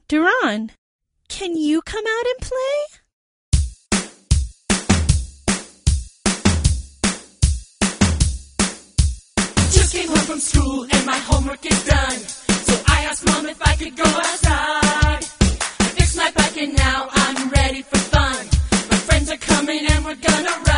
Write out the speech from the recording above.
Duran, can you come out and play? Just came home from school and my homework is done. So I asked Mom if I could go outside. I fixed my bike and now I'm ready for fun. My friends are coming and we're gonna ride.